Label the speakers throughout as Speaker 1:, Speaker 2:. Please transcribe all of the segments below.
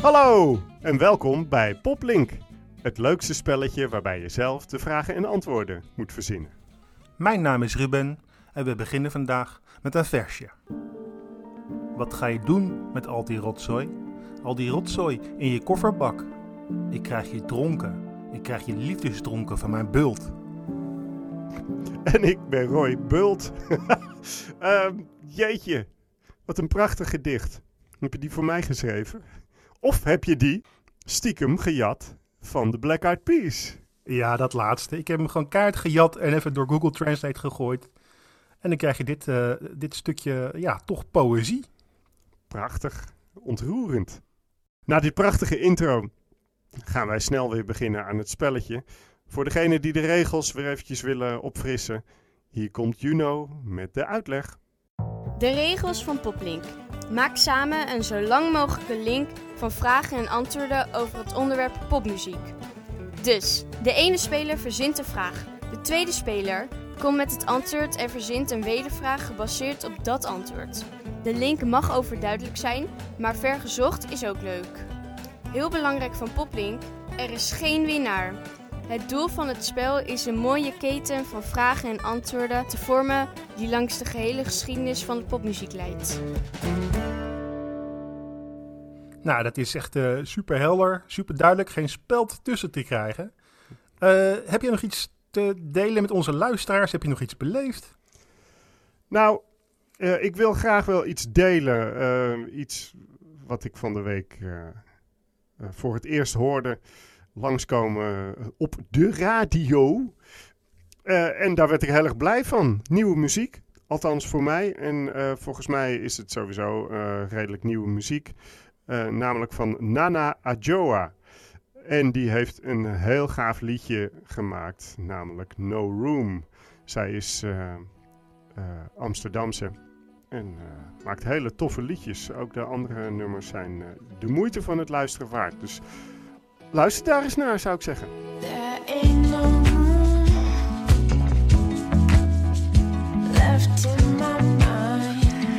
Speaker 1: Hallo en welkom bij Poplink. Het leukste spelletje waarbij je zelf de vragen en antwoorden moet verzinnen.
Speaker 2: Mijn naam is Ruben en we beginnen vandaag met een versje. Wat ga je doen met al die rotzooi? Al die rotzooi in je kofferbak. Ik krijg je dronken. Ik krijg je liefdesdronken van mijn bult.
Speaker 1: En ik ben Roy Bult. Jeetje, wat een prachtig gedicht. Heb je die voor mij geschreven? Of heb je die stiekem gejat van de Black Eyed Peas?
Speaker 2: Ja, dat laatste. Ik heb hem gewoon kaart gejat en even door Google Translate gegooid. En dan krijg je dit stukje, ja, toch poëzie.
Speaker 1: Prachtig, ontroerend. Na dit prachtige intro gaan wij snel weer beginnen aan het spelletje. Voor degenen die de regels weer eventjes willen opfrissen, hier komt Juno met de uitleg.
Speaker 3: De regels van Poplink. Maak samen een zo lang mogelijke link van vragen en antwoorden over het onderwerp popmuziek. Dus, de ene speler verzint een vraag. De tweede speler komt met het antwoord en verzint een wedervraag gebaseerd op dat antwoord. De link mag overduidelijk zijn, maar vergezocht is ook leuk. Heel belangrijk van Poplink, er is geen winnaar. Het doel van het spel is een mooie keten van vragen en antwoorden te vormen die langs de gehele geschiedenis van de popmuziek leidt.
Speaker 2: Nou, dat is echt super helder, super duidelijk, geen speld tussen te krijgen. Heb je nog iets te delen met onze luisteraars? Heb je nog iets beleefd?
Speaker 1: Nou, ik wil graag wel iets delen. Iets wat ik van de week voor het eerst hoorde langskomen op de radio. En daar werd ik heel erg blij van. Nieuwe muziek, althans voor mij. En volgens mij is het sowieso redelijk nieuwe muziek. Namelijk van Nana Adjoa. En die heeft een heel gaaf liedje gemaakt, namelijk No Room. Zij is Amsterdamse en maakt hele toffe liedjes. Ook de andere nummers zijn de moeite van het luisteren waard. Dus luister daar eens naar, zou ik zeggen.
Speaker 4: There ain't no room left in my mind.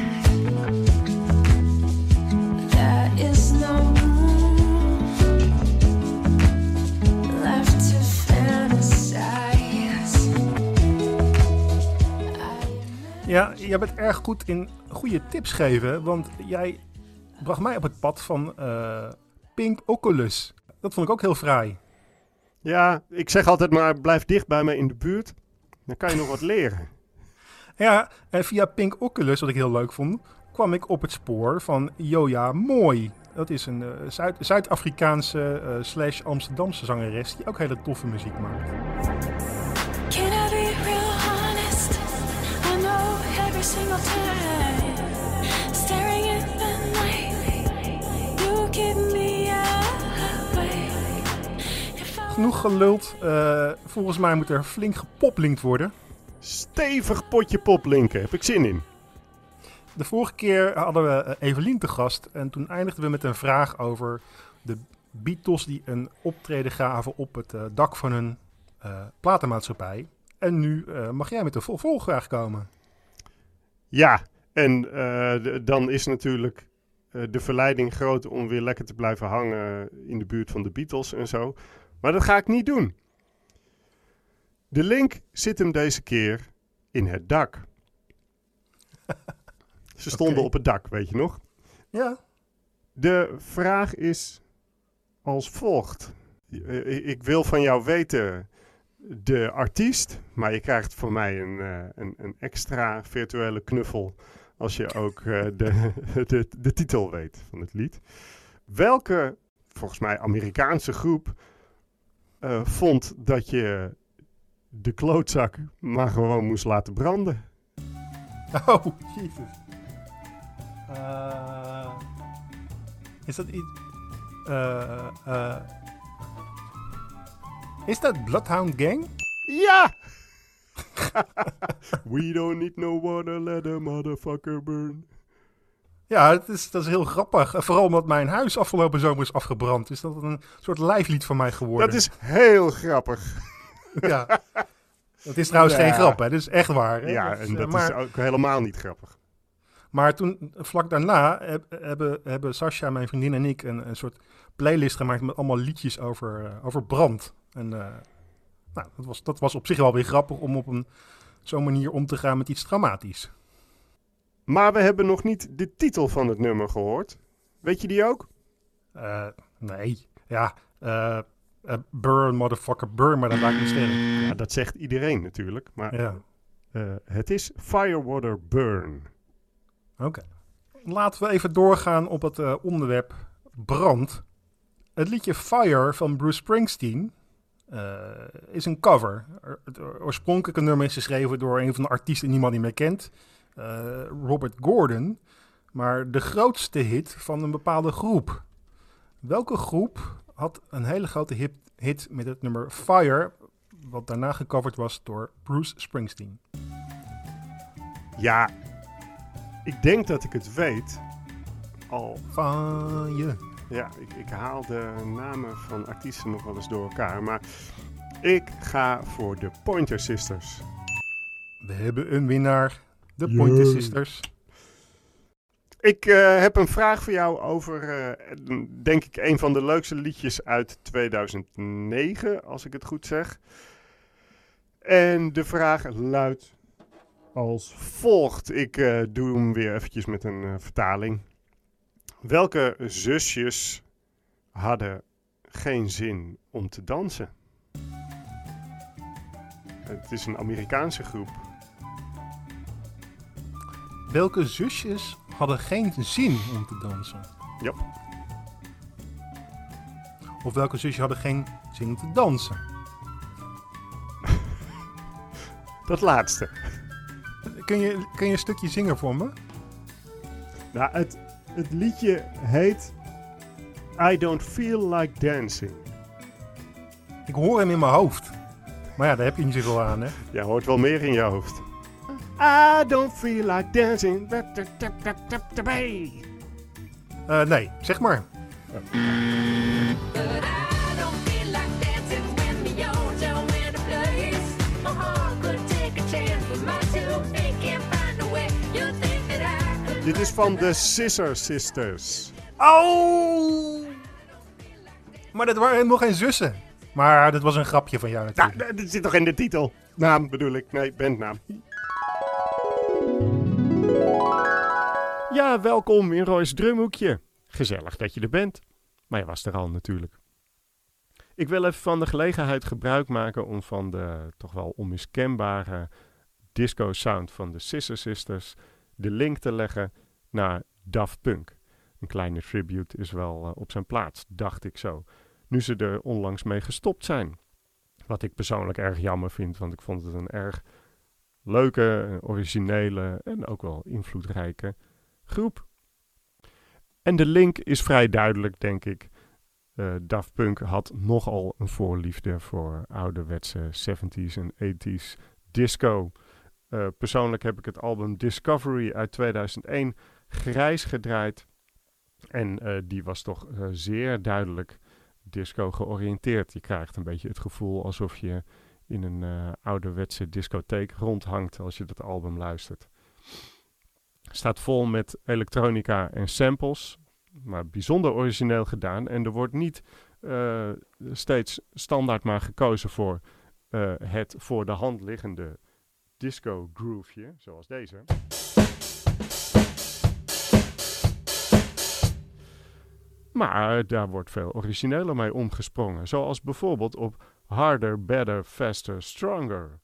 Speaker 4: There is no room left to fantasize.
Speaker 2: Ja, jij bent erg goed in goede tips geven, want jij bracht mij op het pad van Pink Oculus. Dat vond ik ook heel fraai.
Speaker 1: Ja, ik zeg altijd maar, blijf dicht bij me in de buurt. Dan kan je nog wat leren.
Speaker 2: Ja, en via Pink Oculus, wat ik heel leuk vond, kwam ik op het spoor van Joja Mooi. Dat is een Zuid-Afrikaanse / Amsterdamse zangeres die ook hele toffe muziek maakt.
Speaker 4: Can I be real honest? I know every single time staring in the night you give me away.
Speaker 2: Genoeg geluld. Volgens mij moet er flink gepoplinkt worden.
Speaker 1: Stevig potje poplinken, heb ik zin in.
Speaker 2: De vorige keer hadden we Evelien te gast en toen eindigden we met een vraag over de Beatles die een optreden gaven op het dak van hun platenmaatschappij. En nu mag jij met de vervolgvraag komen.
Speaker 1: Ja, en dan is natuurlijk de verleiding groot om weer lekker te blijven hangen in de buurt van de Beatles en zo. Maar dat ga ik niet doen. De link zit hem deze keer in het dak. Ze stonden op het dak, weet je nog?
Speaker 2: Ja.
Speaker 1: De vraag is als volgt. Ik wil van jou weten de artiest, maar je krijgt van mij een extra virtuele knuffel als je ook de titel weet van het lied. Welke, volgens mij Amerikaanse groep, vond dat je de klootzak maar gewoon moest laten branden?
Speaker 2: Oh, jezus. Is dat iets... Is dat Bloodhound Gang?
Speaker 1: Ja! We don't need no water, let a motherfucker burn.
Speaker 2: Ja, dat is heel grappig. Vooral omdat mijn huis afgelopen zomer is afgebrand. Is dat een soort lijflied van mij geworden.
Speaker 1: Dat is heel grappig.
Speaker 2: Ja. Dat is trouwens geen grap, hè. Dat is echt waar. Hè?
Speaker 1: Ja, en dat is ook helemaal niet grappig.
Speaker 2: Maar toen, vlak daarna, hebben Sascha, mijn vriendin en ik een soort playlist gemaakt met allemaal liedjes over brand. En dat was op zich wel weer grappig om op zo'n manier om te gaan met iets dramatisch.
Speaker 1: Maar we hebben nog niet de titel van het nummer gehoord. Weet je die ook?
Speaker 2: Nee, ja, burn, motherfucker, burn, maar dat lijkt me sterk.
Speaker 1: Ja, dat zegt iedereen natuurlijk. Maar
Speaker 2: Ja,
Speaker 1: het is Firewater Burn.
Speaker 2: oké. Laten we even doorgaan op het onderwerp brand. Het liedje Fire van Bruce Springsteen is een cover. Het oorspronkelijke nummer is geschreven door een van de artiesten die niemand niet meer kent. Robert Gordon. Maar de grootste hit van een bepaalde groep. Welke groep had een hele grote hit met het nummer Fire, wat daarna gecoverd was door Bruce Springsteen?
Speaker 1: Ja, ik denk dat ik het weet.
Speaker 2: Fire.
Speaker 1: Ja, ik haal de namen van artiesten nog wel eens door elkaar. Maar ik ga voor de Pointer Sisters.
Speaker 2: We hebben een winnaar. De Pointer Sisters.
Speaker 1: Ik heb een vraag voor jou over, denk ik, een van de leukste liedjes uit 2009, als ik het goed zeg. En de vraag luidt als volgt. Ik doe hem weer eventjes met een vertaling. Welke zusjes hadden geen zin om te dansen? Het is een Amerikaanse groep.
Speaker 2: Welke zusjes hadden geen zin om te dansen?
Speaker 1: Ja.
Speaker 2: Of welke zusjes hadden geen zin om te dansen?
Speaker 1: Dat laatste.
Speaker 2: Kun je een stukje zingen voor me?
Speaker 1: Nou, het liedje heet I Don't Feel Like Dancing.
Speaker 2: Ik hoor hem in mijn hoofd. Maar ja, daar heb je niet zoveel aan, hè?
Speaker 1: Jij hoort wel meer in je hoofd. I don't feel like dancing.
Speaker 2: Nee, zeg maar.
Speaker 4: But I don't feel like dancing when the ocean when the place. My heart could take a chance, but my two feet can't find a way. You think that I could.
Speaker 1: Dit is van de Scissor Sisters.
Speaker 2: Oh! Maar dat waren helemaal geen zussen. Maar dat was een grapje van jou natuurlijk.
Speaker 1: Nou, dat zit toch in de titel? Naam bedoel ik. Nee, bandnaam. Ja, welkom in Roy's Drumhoekje. Gezellig dat je er bent. Maar je was er al natuurlijk. Ik wil even van de gelegenheid gebruik maken om van de toch wel onmiskenbare disco sound van de Scissor Sisters de link te leggen naar Daft Punk. Een kleine tribute is wel op zijn plaats, dacht ik zo. Nu ze er onlangs mee gestopt zijn. Wat ik persoonlijk erg jammer vind, want ik vond het een erg leuke, originele en ook wel invloedrijke groep. En de link is vrij duidelijk, denk ik. Daft Punk had nogal een voorliefde voor ouderwetse 70s en 80s disco. Persoonlijk heb ik het album Discovery uit 2001 grijs gedraaid. En die was toch zeer duidelijk disco georiënteerd. Je krijgt een beetje het gevoel alsof je in een ouderwetse discotheek rondhangt als je dat album luistert. Staat vol met elektronica en samples, maar bijzonder origineel gedaan. En er wordt niet steeds standaard maar gekozen voor het voor de hand liggende disco grooveje, zoals deze. Maar daar wordt veel origineler mee omgesprongen, zoals bijvoorbeeld op Harder, Better, Faster, Stronger.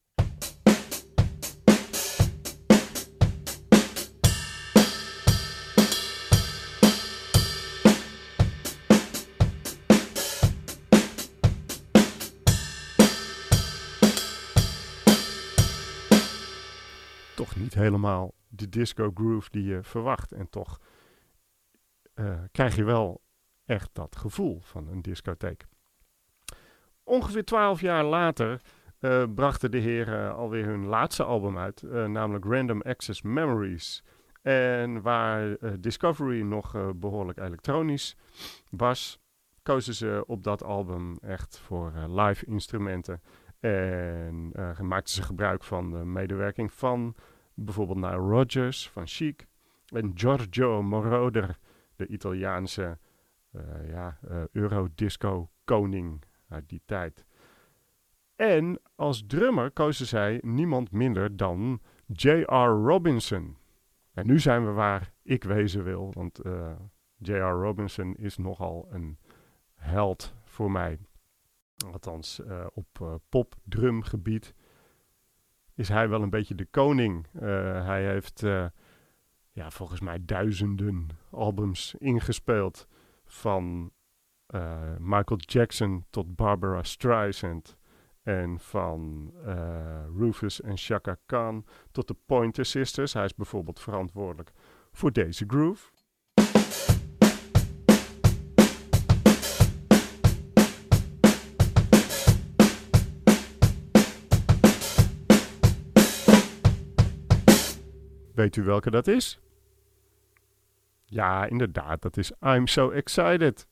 Speaker 1: Toch niet helemaal de disco groove die je verwacht en toch krijg je wel echt dat gevoel van een discotheek. Ongeveer 12 jaar later brachten de heren alweer hun laatste album uit, namelijk Random Access Memories. En waar Discovery nog behoorlijk elektronisch was, kozen ze op dat album echt voor live instrumenten. En maakten ze gebruik van de medewerking van bijvoorbeeld Nile Rodgers, van Chic. En Giorgio Moroder, de Italiaanse Eurodisco-koning uit die tijd. En als drummer kozen zij niemand minder dan J.R. Robinson. En nu zijn we waar ik wezen wil, want J.R. Robinson is nogal een held voor mij. Althans, op pop-drumgebied is hij wel een beetje de koning. Hij heeft volgens mij duizenden albums ingespeeld. Van Michael Jackson tot Barbara Streisand. En van Rufus en Chaka Khan tot de Pointer Sisters. Hij is bijvoorbeeld verantwoordelijk voor Daisy Groove. Weet u welke dat is? Ja, inderdaad, dat is I'm So Excited.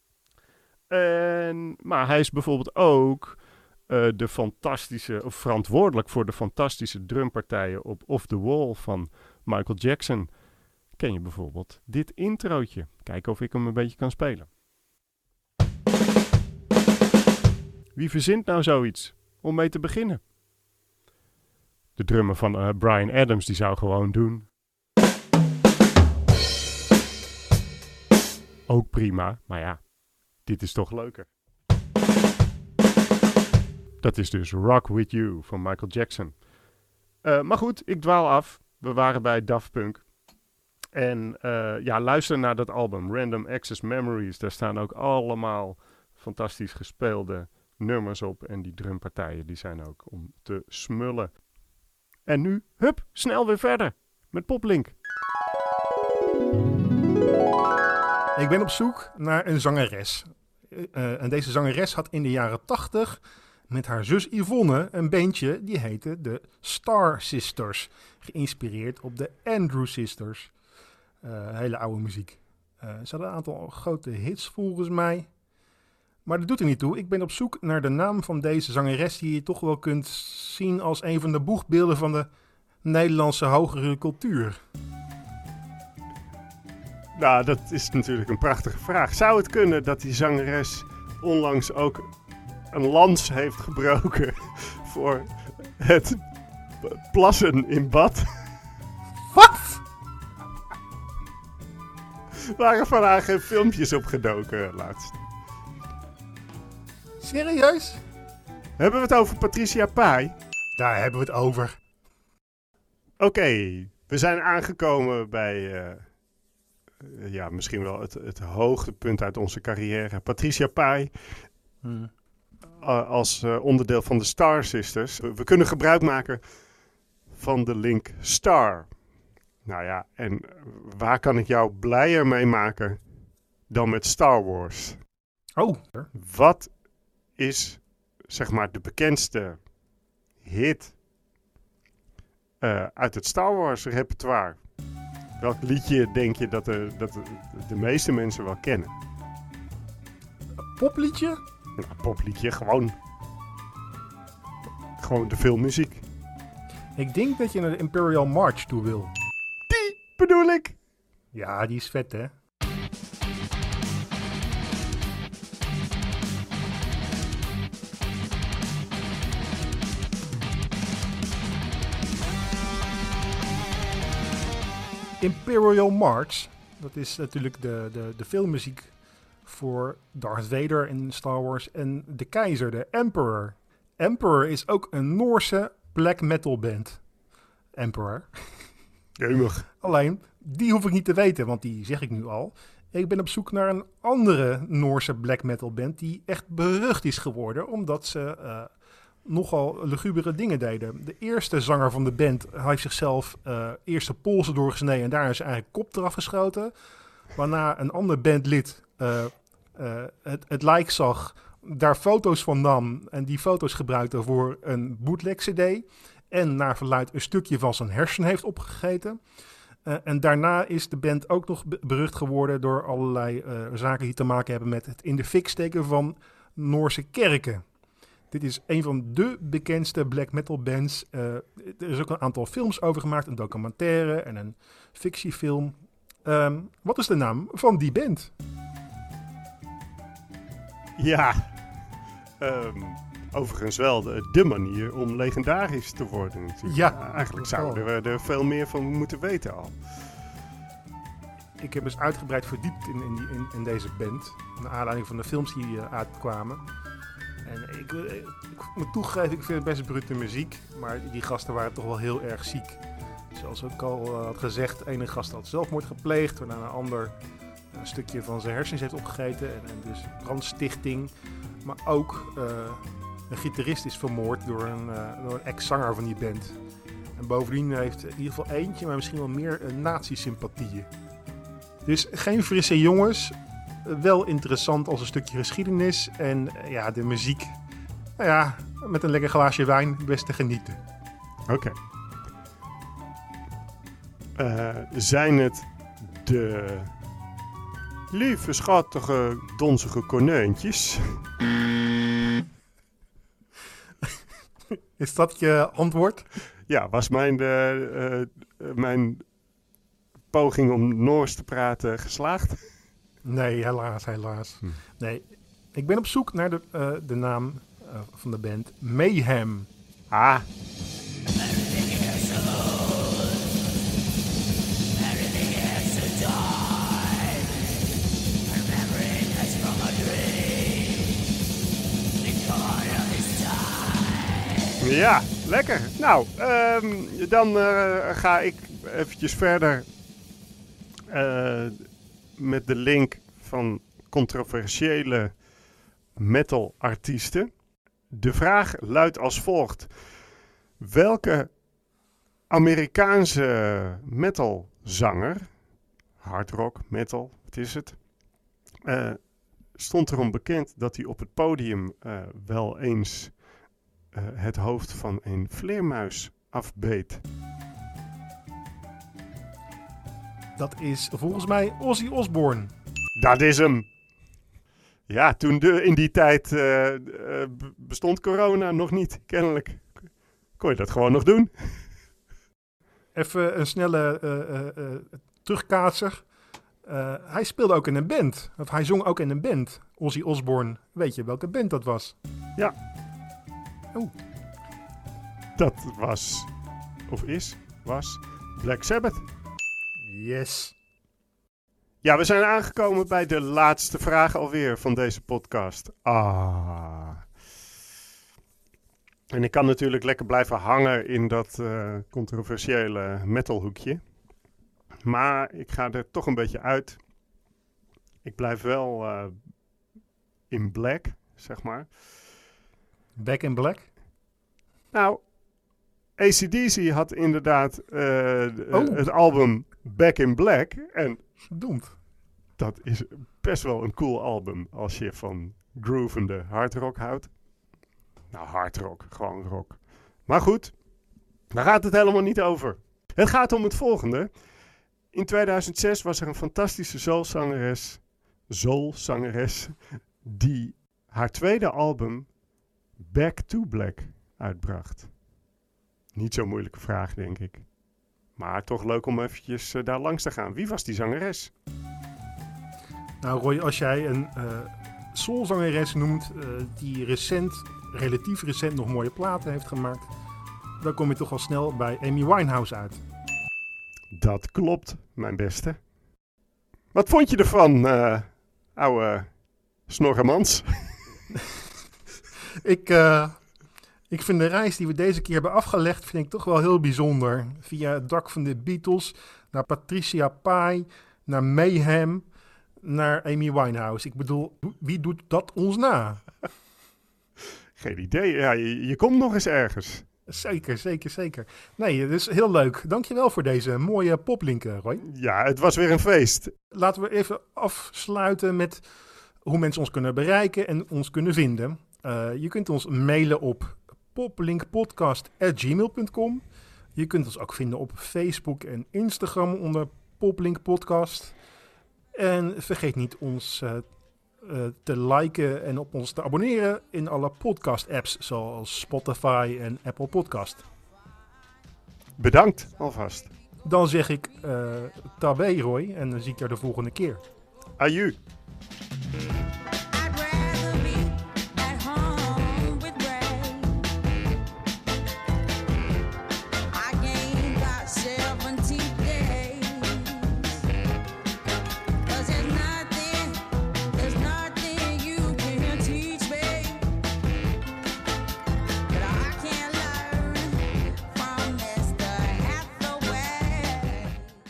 Speaker 1: Maar hij is bijvoorbeeld ook verantwoordelijk voor de fantastische drumpartijen op Off the Wall van Michael Jackson. Ken je bijvoorbeeld dit introotje? Kijken of ik hem een beetje kan spelen. Wie verzint nou zoiets om mee te beginnen? De drummer van Bryan Adams, die zou gewoon doen. Ook prima, maar ja, dit is toch leuker. Dat is dus Rock With You van Michael Jackson. Maar goed, ik dwaal af. We waren bij Daft Punk. En luister naar dat album, Random Access Memories. Daar staan ook allemaal fantastisch gespeelde nummers op. En die drumpartijen, die zijn ook om te smullen. En nu, hup, snel weer verder met Poplink.
Speaker 2: Ik ben op zoek naar een zangeres. En deze zangeres had in de jaren 80 met haar zus Yvonne een bandje die heette de Star Sisters. Geïnspireerd op de Andrew Sisters. Hele oude muziek. Ze hadden een aantal grote hits volgens mij. Maar dat doet er niet toe. Ik ben op zoek naar de naam van deze zangeres die je toch wel kunt zien als een van de boegbeelden van de Nederlandse hogere cultuur.
Speaker 1: Nou, dat is natuurlijk een prachtige vraag. Zou het kunnen dat die zangeres onlangs ook een lans heeft gebroken voor het plassen in bad?
Speaker 2: Wat?
Speaker 1: Waren van haar geen filmpjes opgedoken laatst?
Speaker 2: Serieus?
Speaker 1: Hebben we het over Patricia Pai?
Speaker 2: Daar hebben we het over.
Speaker 1: Oké, we zijn aangekomen bij misschien wel het hoogtepunt uit onze carrière. Patricia Pai als onderdeel van de Star Sisters. We kunnen gebruik maken van de link Star. Nou ja, en waar kan ik jou blijer mee maken dan met Star Wars?
Speaker 2: Oh.
Speaker 1: Wat is, zeg maar, de bekendste hit uit het Star Wars repertoire? Welk liedje denk je dat de meeste mensen wel kennen?
Speaker 2: Een popliedje?
Speaker 1: Nou, popliedje, gewoon de filmmuziek.
Speaker 2: Ik denk dat je naar de Imperial March toe wil.
Speaker 1: Die bedoel ik.
Speaker 2: Ja, die is vet, hè? Imperial March, dat is natuurlijk de filmmuziek voor Darth Vader in Star Wars en de keizer, de Emperor. Emperor is ook een Noorse black metal band. Emperor.
Speaker 1: Jemig.
Speaker 2: Alleen, die hoef ik niet te weten, want die zeg ik nu al. Ik ben op zoek naar een andere Noorse black metal band die echt berucht is geworden, omdat ze nogal lugubere dingen deden. De eerste zanger van de band heeft zichzelf eerst de polsen doorgesneden en daar is zijn eigen kop eraf geschoten. Waarna een ander bandlid het lijk zag, daar foto's van nam en die foto's gebruikte voor een bootleg CD. En naar verluidt een stukje van zijn hersen heeft opgegeten. En daarna is de band ook nog berucht geworden door allerlei zaken die te maken hebben met het in de fik steken van Noorse kerken. Dit is een van de bekendste black metal bands. Er is ook een aantal films over gemaakt. Een documentaire en een fictiefilm. Wat is de naam van die band?
Speaker 1: Ja, overigens wel de manier om legendarisch te worden natuurlijk.
Speaker 2: Ja,
Speaker 1: Eigenlijk
Speaker 2: totaal.
Speaker 1: zouden we er veel meer van moeten weten al.
Speaker 2: Ik heb dus uitgebreid verdiept in deze band. Naar aanleiding van de films die uitkwamen. En ik moet toegeven, ik vind het best brute muziek. Maar die gasten waren toch wel heel erg ziek. Zoals ik al had gezegd, de ene gast had zelfmoord gepleegd. Waarna een ander een stukje van zijn hersens heeft opgegeten. En dus brandstichting. Maar ook een gitarist is vermoord door een ex-zanger van die band. En bovendien heeft in ieder geval eentje, maar misschien wel meer nazi-sympathieën. Dus geen frisse jongens. Wel interessant als een stukje geschiedenis. En ja, de muziek. Nou ja, met een lekker glaasje wijn best te genieten.
Speaker 1: Oké. Zijn het de lieve, schattige, donzige konijntjes?
Speaker 2: Is dat je antwoord?
Speaker 1: Ja, was mijn poging om Noors te praten geslaagd?
Speaker 2: Nee, helaas. Nee, ik ben op zoek naar de naam van de band. Mayhem.
Speaker 1: Ah, ja, lekker. Nou, dan ga ik eventjes verder met de link van controversiële metal-artiesten. De vraag luidt als volgt. Welke Amerikaanse metalzanger, hardrock, metal, wat is het, stond erom bekend dat hij op het podium wel eens het hoofd van een vleermuis afbeet?
Speaker 2: Dat is volgens mij Ozzy Osbourne.
Speaker 1: Dat is hem. Ja, toen in die tijd bestond corona nog niet, kennelijk. Kon je dat gewoon nog doen?
Speaker 2: Even een snelle terugkaatser. Hij speelde ook in een band. Of hij zong ook in een band. Ozzy Osbourne. Weet je welke band dat was?
Speaker 1: Ja.
Speaker 2: Oh.
Speaker 1: Dat was Black Sabbath.
Speaker 2: Yes.
Speaker 1: Ja, we zijn aangekomen bij de laatste vraag alweer van deze podcast. En ik kan natuurlijk lekker blijven hangen in dat controversiële metalhoekje. Maar ik ga er toch een beetje uit. Ik blijf wel in black, zeg maar.
Speaker 2: Back in Black?
Speaker 1: Nou, AC/DC had inderdaad het album Back in Black. En
Speaker 2: Verdomd.
Speaker 1: dat is best wel een cool album als je van groovende hardrock houdt. Nou, hardrock, gewoon rock. Maar goed, daar gaat het helemaal niet over. Het gaat om het volgende. In 2006 was er een fantastische soulzangeres die haar tweede album Back to Black uitbracht. Niet zo'n moeilijke vraag, denk ik. Maar toch leuk om eventjes daar langs te gaan. Wie was die zangeres?
Speaker 2: Nou Roy, als jij een soulzangeres noemt die relatief recent nog mooie platen heeft gemaakt, dan kom je toch al snel bij Amy Winehouse uit.
Speaker 1: Dat klopt, mijn beste. Wat vond je ervan, ouwe Snorremans?
Speaker 2: Ik vind de reis die we deze keer hebben afgelegd, vind ik toch wel heel bijzonder. Via het dak van de Beatles, naar Patricia Pai, naar Mayhem, naar Amy Winehouse. Ik bedoel, wie doet dat ons na?
Speaker 1: Geen idee. Ja, je komt nog eens ergens.
Speaker 2: Zeker. Nee, dus heel leuk. Dankjewel voor deze mooie poplink, Roy.
Speaker 1: Ja, het was weer een feest.
Speaker 2: Laten we even afsluiten met hoe mensen ons kunnen bereiken en ons kunnen vinden. Je kunt ons mailen op poplinkpodcast@gmail.com. Je kunt ons ook vinden op Facebook en Instagram onder Poplink Podcast. En vergeet niet ons te liken en op ons te abonneren in alle podcast-apps zoals Spotify en Apple Podcast.
Speaker 1: Bedankt alvast.
Speaker 2: Dan zeg ik tabé Roy en dan zie ik je de volgende keer.
Speaker 1: Aju.
Speaker 4: I'd rather be at home with Ray. I gained about 17 days. 'Cause there's nothing you can teach me that I can't learn from Mr. Hathaway.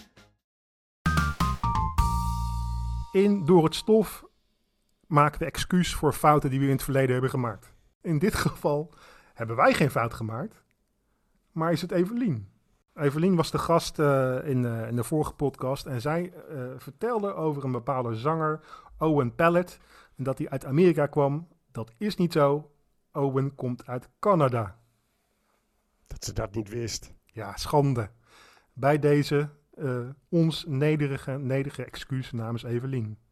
Speaker 2: In Door het Stof maken we excuus voor fouten die we in het verleden hebben gemaakt. In dit geval hebben wij geen fout gemaakt, maar is het Evelien. Evelien was de gast in de vorige podcast en zij vertelde over een bepaalde zanger, Owen Pallett, en dat hij uit Amerika kwam. Dat is niet zo. Owen komt uit Canada.
Speaker 1: Dat ze dat niet wist.
Speaker 2: Ja, schande. Bij deze ons nederige excuus namens Evelien.